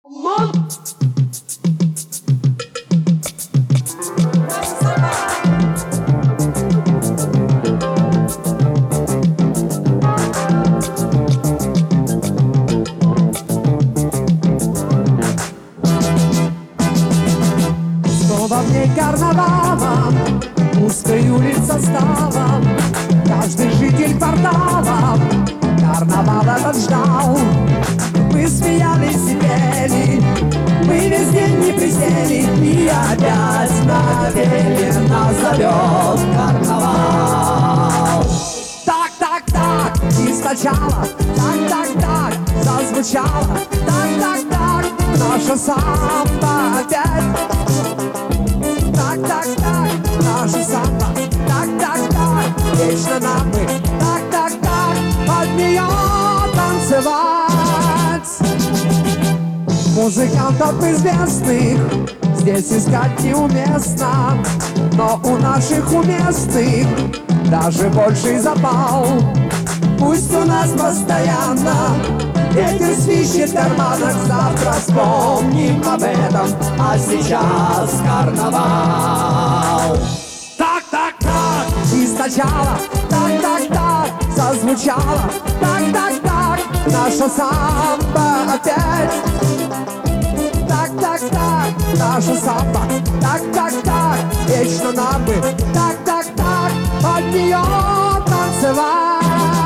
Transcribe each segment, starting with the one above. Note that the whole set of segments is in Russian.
Снова в день карнавала узкой улица стала. Каждый житель квартала карнавал этот ждал. Мы смеялись и пели, мы весь день не присели, и опять на деле нас зовет карнавал. Так, так, так, и сначала так, так, так зазвучало. Так, так, так, наша самба опять. Так, так, так, наша самба. Так, так, так, вечно нам бы. Так, так, так, под нее танцевать. Музыкантов известных здесь искать неуместно, но у наших уместных даже больший запал. Пусть у нас постоянно ветер свищет в карманах, завтра вспомним об этом, а сейчас карнавал. Так, так, так, и сначала так, так, так зазвучало. Так, так, так, наша самба опять. Так, так, так, наша самба. Так, так, так, вечно нам бы. Так, так, так, под нее танцевать.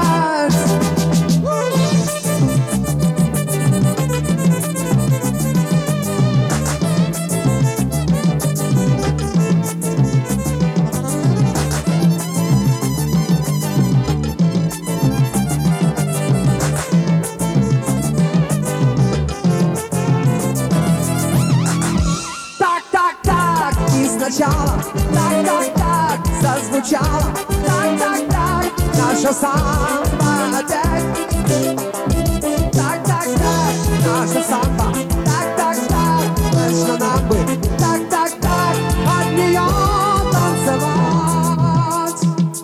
Сначала так, так, так зазвучало. Так, так, так, наша самба опять. Так, так, так, наша самба. Так, так, так, вечно нам бы. Так, так, так, от нее танцевать.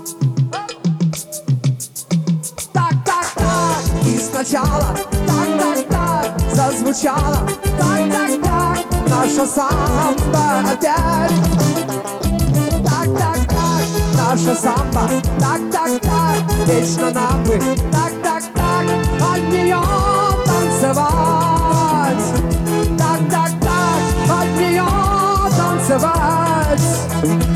Так, так, так, и сначала так, так, так зазвучало. Так, так, так, наша самба опять. Так, так, так, наша самба. Так, так, так, вечно нам бы. Так, так, так, от нее танцевать. Так, так, так, от нее танцевать.